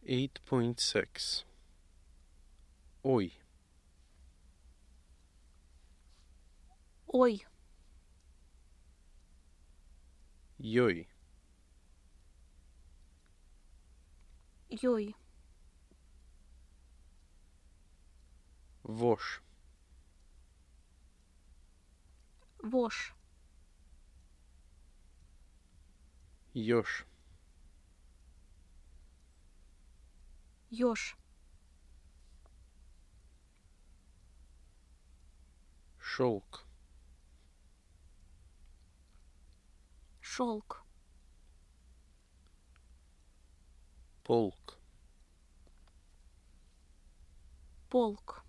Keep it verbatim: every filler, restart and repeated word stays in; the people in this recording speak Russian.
eight point six. Ой. Ой. Йой. Йой. Вошь. Вошь. Ёж. Ёж. Шелк. Шелк. Полк. Полк.